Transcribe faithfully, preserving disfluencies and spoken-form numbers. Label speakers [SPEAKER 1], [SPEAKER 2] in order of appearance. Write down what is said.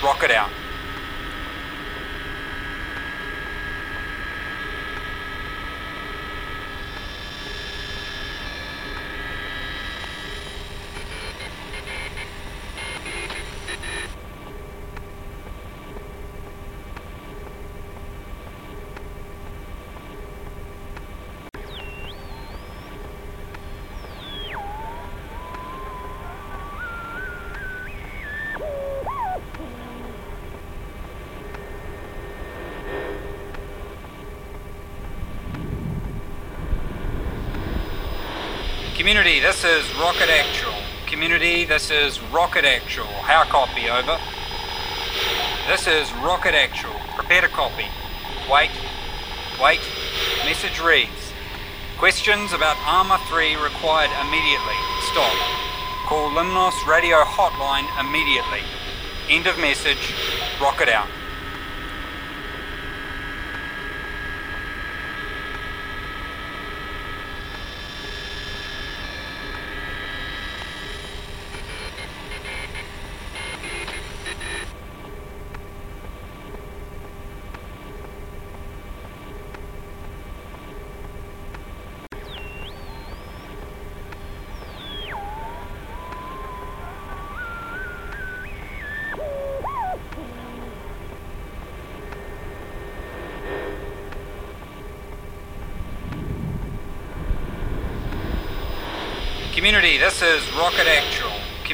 [SPEAKER 1] rocket out. Community, this is Rocket Actual. Community, this is Rocket Actual. How copy, over? This is Rocket Actual. Prepare to copy. Wait. Wait. Message reads. Questions about Armour three required immediately. Stop. Call Limnos radio hotline immediately. End of message. Rocket out. Community, this is Rocket Actual.